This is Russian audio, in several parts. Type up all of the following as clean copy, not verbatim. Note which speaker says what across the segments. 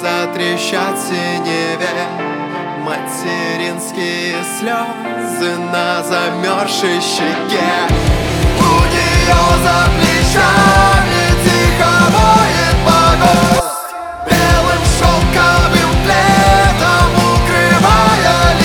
Speaker 1: затрещат в синеве материнские слезы на замерзшей щеке. У нее за плечами тихо воет погост, белым шелковым пледом укрывая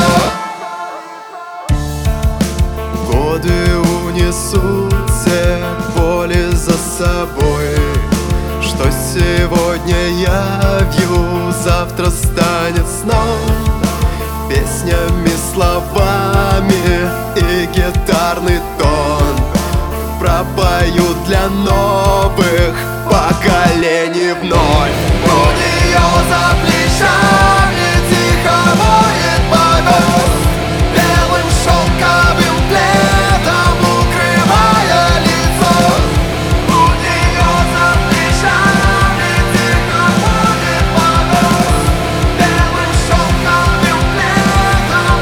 Speaker 1: лицо. Годы унесут все боли за собой. Что сегодня я вью, завтра станет сном, песнями, словами и гитарный тон пропою для новых поколений вновь. У нее за плечами тихо воет погост, белым шелковым пледом укрывая лицо. У нее за плечами тихо воет погост, белым шелковым пледом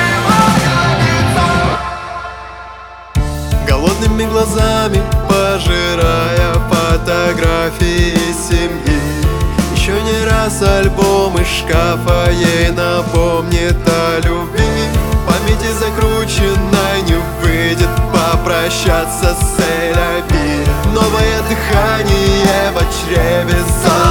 Speaker 1: укрывая лицо. Голодными глазами пожирая фотографии семьи, еще не раз альбом из шкафа ей напомнит о любви. В памяти закрученной не выйдет попрощаться с Эль-Ави. Новое дыхание в чреве.